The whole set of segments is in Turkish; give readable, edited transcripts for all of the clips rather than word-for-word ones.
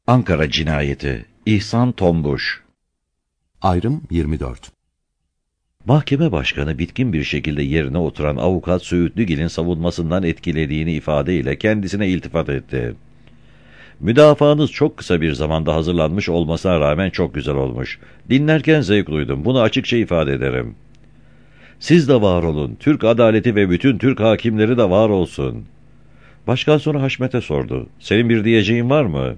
Ankara Cinayeti. İhsan Tombuş. Ayrım 24. Mahkeme başkanı bitkin bir şekilde yerine oturan avukat Söğütlügil'in savunmasından etkilediğini ifadeyle kendisine iltifat etti. Müdafaanız çok kısa bir zamanda hazırlanmış olmasına rağmen çok güzel olmuş. Dinlerken zevk duydum. Bunu açıkça ifade ederim. Siz de var olun. Türk adaleti ve bütün Türk hakimleri de var olsun. Başkan sonra Haşmet'e sordu. Senin bir diyeceğin var mı?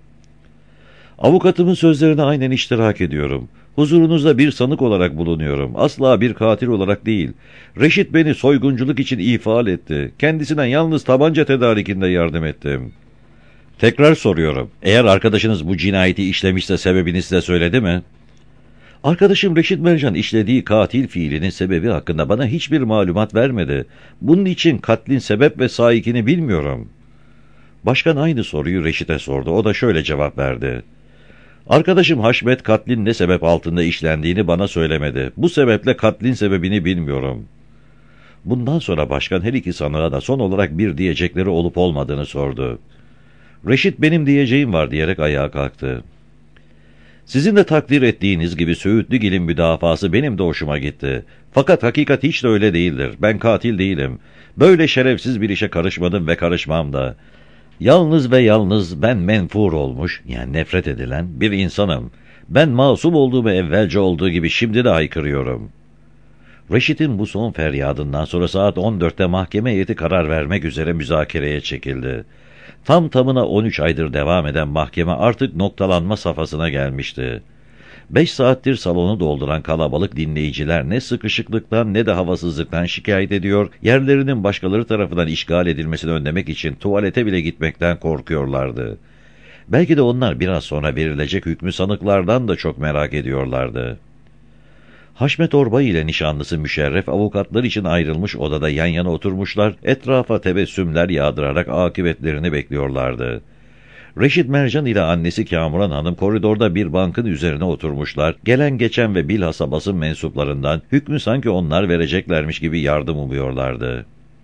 Avukatımın sözlerine aynen iştirak ediyorum. Huzurunuzda bir sanık olarak bulunuyorum. Asla bir katil olarak değil. Reşit beni soygunculuk için ifade etti. Kendisinden yalnız tabanca tedarikinde yardım ettim. Tekrar soruyorum. Eğer arkadaşınız bu cinayeti işlemişse sebebini size söyledi mi? Arkadaşım Reşit Mercan işlediği katil fiilinin sebebi hakkında bana hiçbir malumat vermedi. Bunun için katlin sebep ve saikini bilmiyorum. Başkan aynı soruyu Reşit'e sordu. O da şöyle cevap verdi. Arkadaşım Haşmet katlin ne sebep altında işlendiğini bana söylemedi. Bu sebeple katlin sebebini bilmiyorum. Bundan sonra başkan her iki sanığa da son olarak bir diyecekleri olup olmadığını sordu. Reşit benim diyeceğim var diyerek ayağa kalktı. Sizin de takdir ettiğiniz gibi Söğütlügil'in müdafası benim de hoşuma gitti. Fakat hakikat hiç de öyle değildir. Ben katil değilim. Böyle şerefsiz bir işe karışmadım ve karışmam da. Yalnız ve yalnız ben menfur olmuş, yani nefret edilen bir insanım. Ben masum olduğumu evvelce olduğu gibi şimdi de haykırıyorum. Reşit'in bu son feryadından sonra saat 14'te mahkeme heyeti karar vermek üzere müzakereye çekildi. Tam tamına 13 aydır devam eden mahkeme artık noktalanma safhasına gelmişti. 5 saattir salonu dolduran kalabalık dinleyiciler ne sıkışıklıktan ne de havasızlıktan şikayet ediyor, yerlerinin başkaları tarafından işgal edilmesini önlemek için tuvalete bile gitmekten korkuyorlardı. Belki de onlar biraz sonra verilecek hükmü sanıklardan da çok merak ediyorlardı. Haşmet Orbay ile nişanlısı Müşerref avukatlar için ayrılmış odada yan yana oturmuşlar, etrafa tebessümler yağdırarak akıbetlerini bekliyorlardı. Reşit Mercan ile annesi Kamuran Hanım koridorda bir bankın üzerine oturmuşlar, gelen geçen ve bilhassa basın mensuplarından hükmü sanki onlar vereceklermiş gibi yardım umuyorlardı.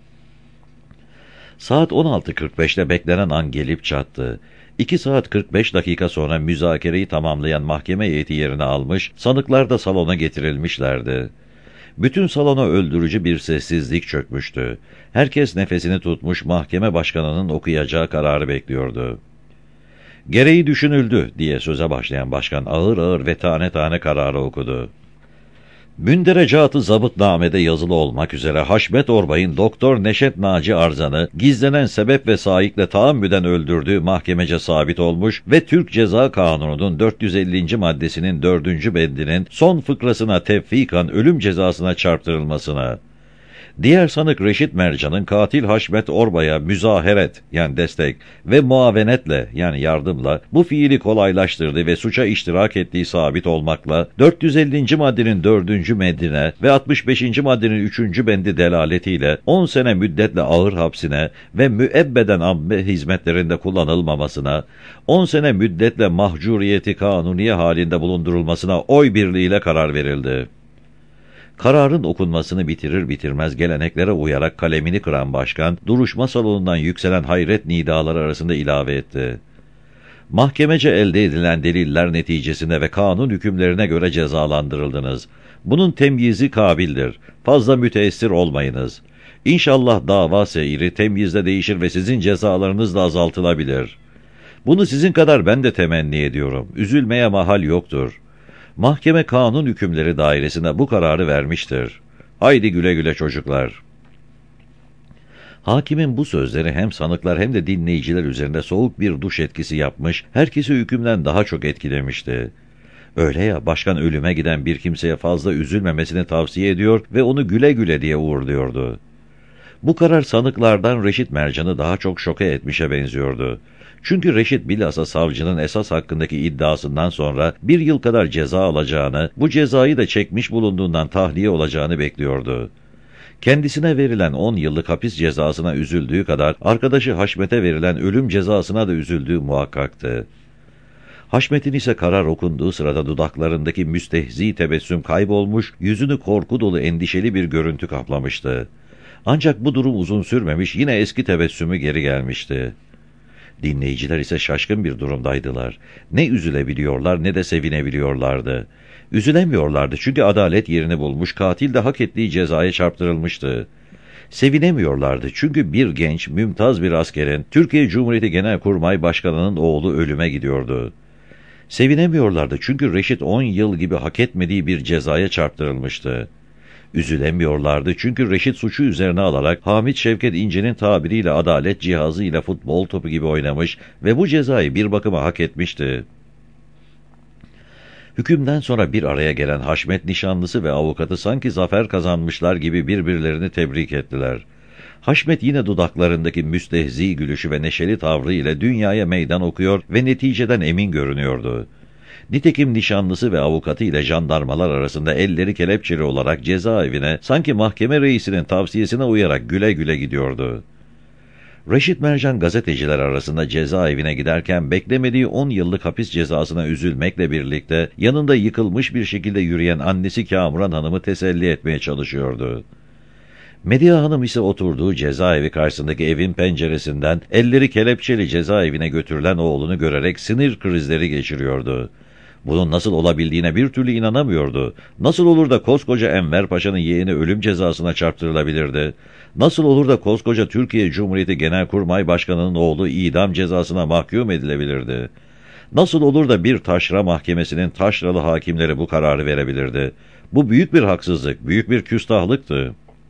Saat 16.45'te beklenen an gelip çattı. 2 saat 45 dakika sonra müzakereyi tamamlayan mahkeme heyeti yerini almış, sanıklar da salona getirilmişlerdi. Bütün salona öldürücü bir sessizlik çökmüştü. Herkes nefesini tutmuş mahkeme başkanının okuyacağı kararı bekliyordu. Gereği düşünüldü diye söze başlayan başkan ağır ağır ve tane tane kararı okudu. Münderecat-ı zabıtnamede yazılı olmak üzere Haşmet Orbay'ın Doktor Neşet Naci Arzan'ı gizlenen sebep ve saikle taammüden öldürdüğü mahkemece sabit olmuş ve Türk Ceza Kanunu'nun 450. maddesinin 4. bendinin son fıkrasına tevfikan ölüm cezasına çarptırılmasına, diğer sanık Reşit Mercan'ın katil Haşmet Orbay'a müzaheret yani destek ve muavenetle yani yardımla bu fiili kolaylaştırdığı ve suça iştirak ettiği sabit olmakla 450. maddenin 4. meddine ve 65. maddenin 3. bendi delaletiyle 10 sene müddetle ağır hapsine ve müebbeden amme hizmetlerinde kullanılmamasına, 10 sene müddetle mahcuriyeti kanuniye halinde bulundurulmasına oy birliğiyle karar verildi. Kararın okunmasını bitirir bitirmez geleneklere uyarak kalemini kıran başkan, duruşma salonundan yükselen hayret nidaları arasında ilave etti. Mahkemece elde edilen deliller neticesinde ve kanun hükümlerine göre cezalandırıldınız. Bunun temyizi kabildir. Fazla müteessir olmayınız. İnşallah dava seyri temyizle değişir ve sizin cezalarınız da azaltılabilir. Bunu sizin kadar ben de temenni ediyorum. Üzülmeye mahal yoktur. Mahkeme kanun hükümleri dairesinde bu kararı vermiştir. Haydi güle güle çocuklar. Hakimin bu sözleri hem sanıklar hem de dinleyiciler üzerinde soğuk bir duş etkisi yapmış, herkesi hükümden daha çok etkilemişti. Öyle ya, başkan ölüme giden bir kimseye fazla üzülmemesini tavsiye ediyor ve onu güle güle diye uğurluyordu. Bu karar sanıklardan Reşit Mercan'ı daha çok şoke etmişe benziyordu. Çünkü Reşit bilhassa savcının esas hakkındaki iddiasından sonra 1 yıl kadar ceza alacağını, bu cezayı da çekmiş bulunduğundan tahliye olacağını bekliyordu. Kendisine verilen 10 yıllık hapis cezasına üzüldüğü kadar arkadaşı Haşmet'e verilen ölüm cezasına da üzüldüğü muhakkaktı. Haşmet'in ise karar okunduğu sırada dudaklarındaki müstehzi tebessüm kaybolmuş, yüzünü korku dolu endişeli bir görüntü kaplamıştı. Ancak bu durum uzun sürmemiş, yine eski tebessümü geri gelmişti. Dinleyiciler ise şaşkın bir durumdaydılar. Ne üzülebiliyorlar ne de sevinebiliyorlardı. Üzülemiyorlardı çünkü adalet yerini bulmuş, katil de hak ettiği cezaya çarptırılmıştı. Sevinemiyorlardı çünkü bir genç, mümtaz bir askerin, Türkiye Cumhuriyeti Genelkurmay Başkanı'nın oğlu ölüme gidiyordu. Sevinemiyorlardı çünkü Reşit 10 yıl gibi hak etmediği bir cezaya çarptırılmıştı. Üzülemiyorlardı çünkü Reşit suçu üzerine alarak Hamit Şevket İnce'nin tabiriyle adalet cihazıyla futbol topu gibi oynamış ve bu cezayı bir bakıma hak etmişti. Hükümden sonra bir araya gelen Haşmet nişanlısı ve avukatı sanki zafer kazanmışlar gibi birbirlerini tebrik ettiler. Haşmet yine dudaklarındaki müstehzi gülüşü ve neşeli tavrı ile dünyaya meydan okuyor ve neticeden emin görünüyordu. Nitekim nişanlısı ve avukatı ile jandarmalar arasında elleri kelepçeli olarak cezaevine sanki mahkeme reisinin tavsiyesine uyarak güle güle gidiyordu. Reşit Mercan gazeteciler arasında cezaevine giderken beklemediği 10 yıllık hapis cezasına üzülmekle birlikte yanında yıkılmış bir şekilde yürüyen annesi Kamuran Hanım'ı teselli etmeye çalışıyordu. Medya Hanım ise oturduğu cezaevi karşısındaki evin penceresinden elleri kelepçeli cezaevine götürülen oğlunu görerek sinir krizleri geçiriyordu. Bunun nasıl olabildiğine bir türlü inanamıyordu. Nasıl olur da koskoca Enver Paşa'nın yeğeni ölüm cezasına çarptırılabilirdi? Nasıl olur da koskoca Türkiye Cumhuriyeti Genelkurmay Başkanı'nın oğlu idam cezasına mahkum edilebilirdi? Nasıl olur da bir taşra mahkemesinin taşralı hakimleri bu kararı verebilirdi? Bu büyük bir haksızlık, büyük bir küstahlıktı.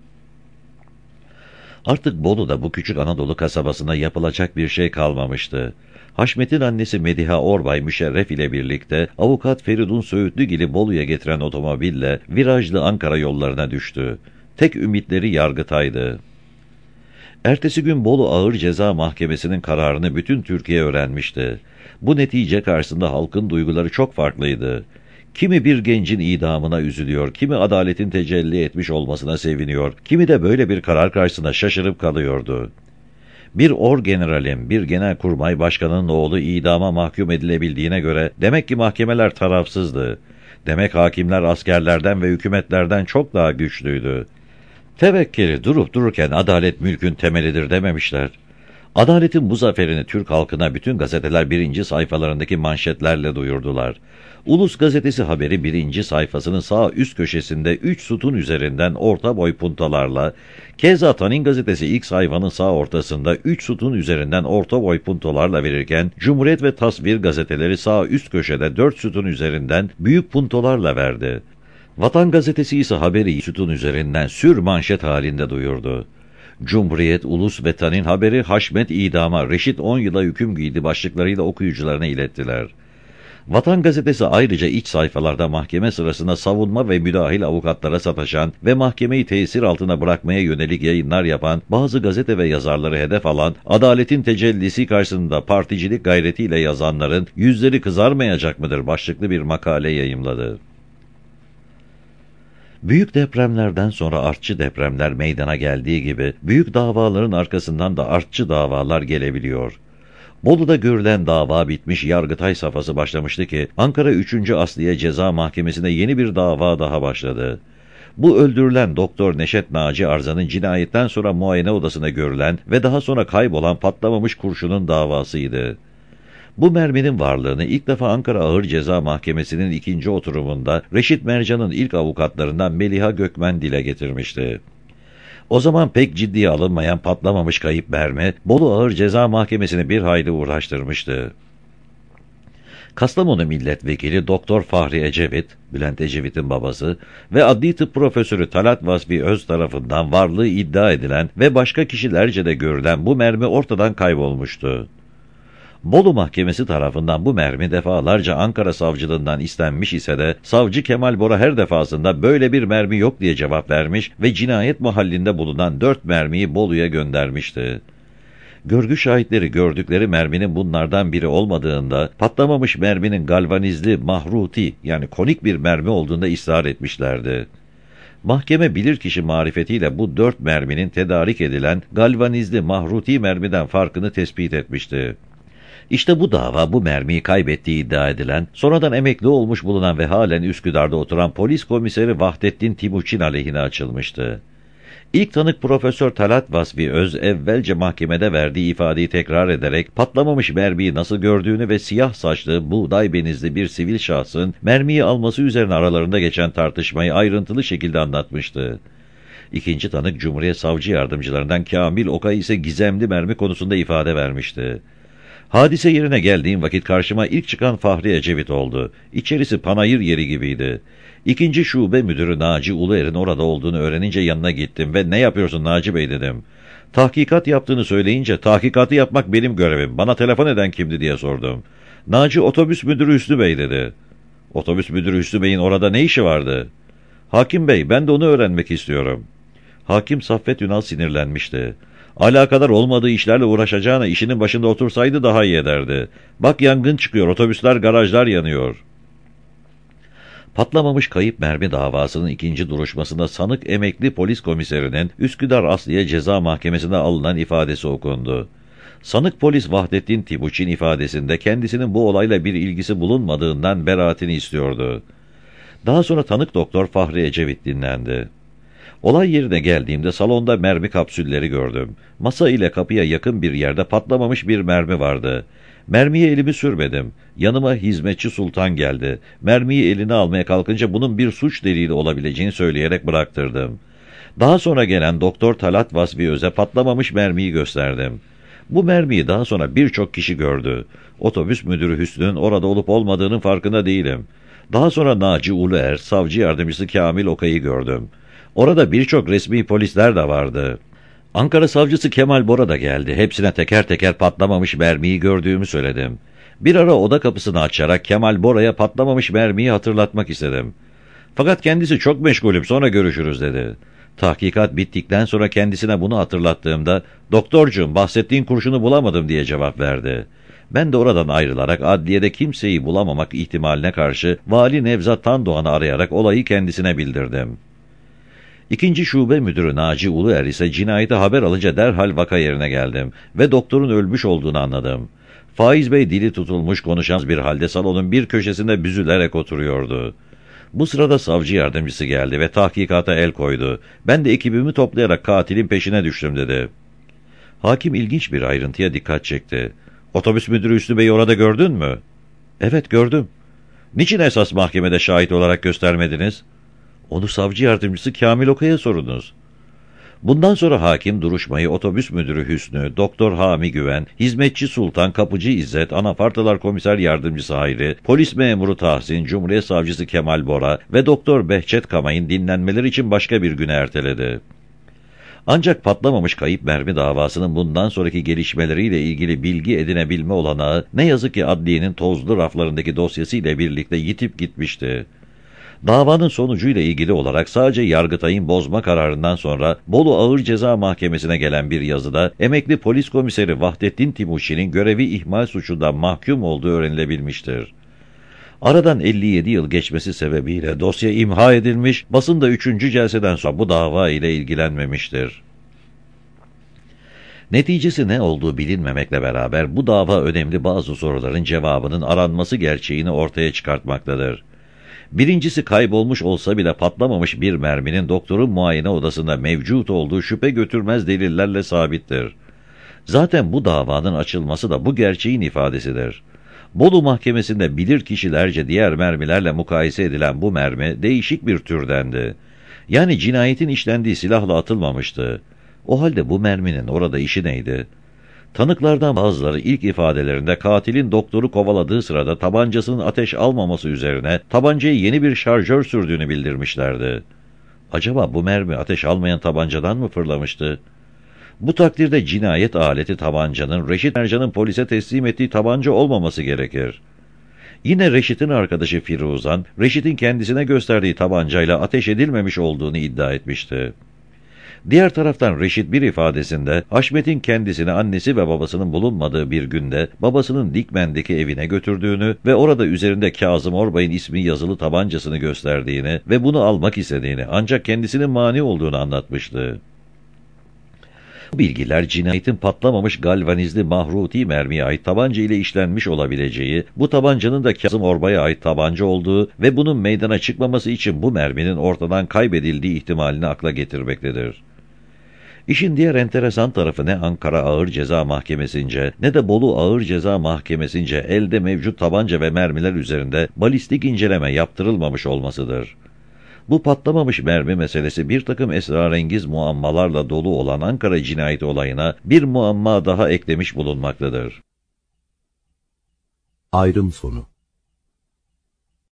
Artık Bolu'da bu küçük Anadolu kasabasında yapılacak bir şey kalmamıştı. Haşmet'in annesi Mediha Orbay Müşerref ile birlikte avukat Feridun Söğütlügil'i Bolu'ya getiren otomobille virajlı Ankara yollarına düştü. Tek ümitleri Yargıtay'dı. Ertesi gün Bolu Ağır Ceza Mahkemesi'nin kararını bütün Türkiye öğrenmişti. Bu netice karşısında halkın duyguları çok farklıydı. Kimi bir gencin idamına üzülüyor, kimi adaletin tecelli etmiş olmasına seviniyor, kimi de böyle bir karar karşısında şaşırıp kalıyordu. Bir orgeneralin, bir genelkurmay başkanının oğlu idama mahkum edilebildiğine göre demek ki mahkemeler tarafsızdı. Demek hakimler askerlerden ve hükümetlerden çok daha güçlüydü. Tevekkeli durup dururken adalet mülkün temelidir dememişler. Adaletin bu zaferini Türk halkına bütün gazeteler birinci sayfalarındaki manşetlerle duyurdular. Ulus gazetesi haberi birinci sayfasının sağ üst köşesinde 3 sütun üzerinden orta boy puntolarla, keza Tanin gazetesi ilk sayfanın sağ ortasında 3 sütun üzerinden orta boy puntolarla verirken, Cumhuriyet ve Tasvir gazeteleri sağ üst köşede 4 sütun üzerinden büyük puntolarla verdi. Vatan gazetesi ise haberi sütun üzerinden sür manşet halinde duyurdu. Cumhuriyet, Ulus ve Tanin haberi Haşmet idama, Reşit 10 yıla hüküm giydi başlıklarıyla okuyucularına ilettiler. Vatan gazetesi ayrıca iç sayfalarda mahkeme sırasında savunma ve müdahil avukatlara sataşan ve mahkemeyi tesir altına bırakmaya yönelik yayınlar yapan bazı gazete ve yazarları hedef alan, adaletin tecellisi karşısında particilik gayretiyle yazanların yüzleri kızarmayacak mıdır başlıklı bir makale yayımladı. Büyük depremlerden sonra artçı depremler meydana geldiği gibi büyük davaların arkasından da artçı davalar gelebiliyor. Bolu'da görülen dava bitmiş, Yargıtay safhası başlamıştı ki Ankara 3. Asliye Ceza Mahkemesi'nde yeni bir dava daha başladı. Bu öldürülen Doktor Neşet Naci Arzan'ın cinayetten sonra muayene odasında görülen ve daha sonra kaybolan patlamamış kurşunun davasıydı. Bu merminin varlığını ilk defa Ankara Ağır Ceza Mahkemesi'nin 2. oturumunda Reşit Mercan'ın ilk avukatlarından Meliha Gökmen dile getirmişti. O zaman pek ciddiye alınmayan patlamamış kayıp mermi, Bolu Ağır Ceza Mahkemesi'ni bir hayli uğraştırmıştı. Kastamonu Milletvekili Doktor Fahri Ecevit, Bülent Ecevit'in babası ve Adli Tıp Profesörü Talat Vasfi Öz tarafından varlığı iddia edilen ve başka kişilerce de görülen bu mermi ortadan kaybolmuştu. Bolu Mahkemesi tarafından bu mermi defalarca Ankara Savcılığından istenmiş ise de Savcı Kemal Bora her defasında böyle bir mermi yok diye cevap vermiş ve cinayet mahallinde bulunan 4 mermiyi Bolu'ya göndermişti. Görgü şahitleri gördükleri merminin bunlardan biri olmadığında, patlamamış merminin galvanizli, mahruti yani konik bir mermi olduğunda ısrar etmişlerdi. Mahkeme bilirkişi marifetiyle bu 4 merminin tedarik edilen galvanizli, mahruti mermiden farkını tespit etmişti. İşte bu dava bu mermiyi kaybettiği iddia edilen, sonradan emekli olmuş bulunan ve halen Üsküdar'da oturan polis komiseri Vahdettin Timuçin aleyhine açılmıştı. İlk tanık Profesör Talat Vasfi Öz, evvelce mahkemede verdiği ifadeyi tekrar ederek patlamamış mermiyi nasıl gördüğünü ve siyah saçlı, buğday benizli bir sivil şahsın mermiyi alması üzerine aralarında geçen tartışmayı ayrıntılı şekilde anlatmıştı. İkinci tanık Cumhuriyet Savcı Yardımcılarından Kamil Okay ise gizemli mermi konusunda ifade vermişti. Hadise yerine geldiğim vakit karşıma ilk çıkan Fahri Ecevit oldu. İçerisi panayır yeri gibiydi. İkinci şube müdürü Naci Uluer'in orada olduğunu öğrenince yanına gittim ve "Ne yapıyorsun Naci Bey?" dedim. Tahkikat yaptığını söyleyince "Tahkikatı yapmak benim görevim. Bana telefon eden kimdi?" diye sordum. "Naci otobüs müdürü Hüsnü Bey" dedi. "Otobüs müdürü Hüsnü Bey'in orada ne işi vardı?" "Hakim Bey, ben de onu öğrenmek istiyorum." Hakim Saffet Ünal sinirlenmişti. Alakadar olmadığı işlerle uğraşacağına işinin başında otursaydı daha iyi ederdi. "Bak, yangın çıkıyor, otobüsler, garajlar yanıyor." Patlamamış kayıp mermi davasının ikinci duruşmasında sanık emekli polis komiserinin Üsküdar Asliye Ceza Mahkemesi'ne alınan ifadesi okundu. Sanık polis Vahdettin Timuçin ifadesinde kendisinin bu olayla bir ilgisi bulunmadığından beraatini istiyordu. Daha sonra tanık doktor Fahri Ecevit dinlendi. Olay yerine geldiğimde salonda mermi kapsülleri gördüm. Masa ile kapıya yakın bir yerde patlamamış bir mermi vardı. Mermiye elimi sürmedim. Yanıma hizmetçi Sultan geldi. Mermiyi eline almaya kalkınca bunun bir suç delili olabileceğini söyleyerek bıraktırdım. Daha sonra gelen Doktor Talat Vasfi Öz'e patlamamış mermiyi gösterdim. Bu mermiyi daha sonra birçok kişi gördü. Otobüs müdürü Hüsnü'nün orada olup olmadığının farkında değilim. Daha sonra Naci Uluer, savcı yardımcısı Kamil Okay'ı gördüm. Orada birçok resmi polisler de vardı. Ankara savcısı Kemal Bora da geldi. Hepsine teker teker patlamamış mermiyi gördüğümü söyledim. Bir ara oda kapısını açarak Kemal Bora'ya patlamamış mermiyi hatırlatmak istedim. Fakat kendisi "Çok meşgulüm, sonra görüşürüz" dedi. Tahkikat bittikten sonra kendisine bunu hatırlattığımda "Doktorcuğum, bahsettiğin kurşunu bulamadım" diye cevap verdi. Ben de oradan ayrılarak adliyede kimseyi bulamamak ihtimaline karşı Vali Nevzat Tandoğan'ı arayarak olayı kendisine bildirdim. İkinci şube müdürü Naci Uluer ise cinayeti haber alınca derhal vaka yerine geldim ve doktorun ölmüş olduğunu anladım. Faiz Bey dili tutulmuş konuşan bir halde salonun bir köşesinde büzülerek oturuyordu. Bu sırada savcı yardımcısı geldi ve tahkikata el koydu. Ben de ekibimi toplayarak katilin peşine düştüm dedi. Hakim ilginç bir ayrıntıya dikkat çekti. "Otobüs müdürü Hüsnü Bey'i orada gördün mü?" "Evet, gördüm." "Niçin esas mahkemede şahit olarak göstermediniz?" "Onu savcı yardımcısı Kamil Okay'a sorunuz." Bundan sonra hakim duruşmayı otobüs müdürü Hüsnü, Doktor Hami Güven, hizmetçi Sultan, kapıcı İzzet, anafartalar komiser yardımcısı Hayri, polis memuru Tahsin, Cumhuriyet savcısı Kemal Bora ve Doktor Behçet Kamay'ın dinlenmeleri için başka bir güne erteledi. Ancak patlamamış kayıp mermi davasının bundan sonraki gelişmeleriyle ilgili bilgi edinebilme olanağı ne yazık ki adliyenin tozlu raflarındaki dosyasıyla birlikte yitip gitmişti. Davanın sonucuyla ilgili olarak sadece Yargıtay'ın bozma kararından sonra Bolu Ağır Ceza Mahkemesi'ne gelen bir yazıda emekli polis komiseri Vahdettin Timuçin'in görevi ihmal suçundan mahkum olduğu öğrenilebilmiştir. Aradan 57 yıl geçmesi sebebiyle dosya imha edilmiş, basın da 3. celseden sonra bu dava ile ilgilenmemiştir. Neticesi ne olduğu bilinmemekle beraber bu dava önemli bazı soruların cevabının aranması gerçeğini ortaya çıkartmaktadır. Birincisi, kaybolmuş olsa bile patlamamış bir merminin doktorun muayene odasında mevcut olduğu şüphe götürmez delillerle sabittir. Zaten bu davanın açılması da bu gerçeğin ifadesidir. Bolu Mahkemesi'nde bilirkişilerce diğer mermilerle mukayese edilen bu mermi değişik bir türdendi. Yani cinayetin işlendiği silahla atılmamıştı. O halde bu merminin orada işi neydi? Tanıklardan bazıları ilk ifadelerinde katilin doktoru kovaladığı sırada tabancasının ateş almaması üzerine tabancaya yeni bir şarjör sürdüğünü bildirmişlerdi. Acaba bu mermi ateş almayan tabancadan mı fırlamıştı? Bu takdirde cinayet aleti tabancanın Reşit Ercan'ın polise teslim ettiği tabanca olmaması gerekir. Yine Reşit'in arkadaşı Firuzan, Reşit'in kendisine gösterdiği tabancayla ateş edilmemiş olduğunu iddia etmişti. Diğer taraftan Reşit bir ifadesinde Haşmet'in kendisini annesi ve babasının bulunmadığı bir günde babasının Dikmen'deki evine götürdüğünü ve orada üzerinde Kazım Orbay'ın ismi yazılı tabancasını gösterdiğini ve bunu almak istediğini ancak kendisinin mani olduğunu anlatmıştı. Bu bilgiler cinayetin patlamamış galvanizli mahruti mermiye ait tabanca ile işlenmiş olabileceği, bu tabancanın da Kazım Orbay'a ait tabanca olduğu ve bunun meydana çıkmaması için bu merminin ortadan kaybedildiği ihtimalini akla getirmektedir. İşin diğer enteresan tarafı ne Ankara Ağır Ceza Mahkemesi'nce ne de Bolu Ağır Ceza Mahkemesi'nce elde mevcut tabanca ve mermiler üzerinde balistik inceleme yaptırılmamış olmasıdır. Bu patlamamış mermi meselesi bir takım esrarengiz muammalarla dolu olan Ankara cinayeti olayına bir muamma daha eklemiş bulunmaktadır. Ayrım sonu.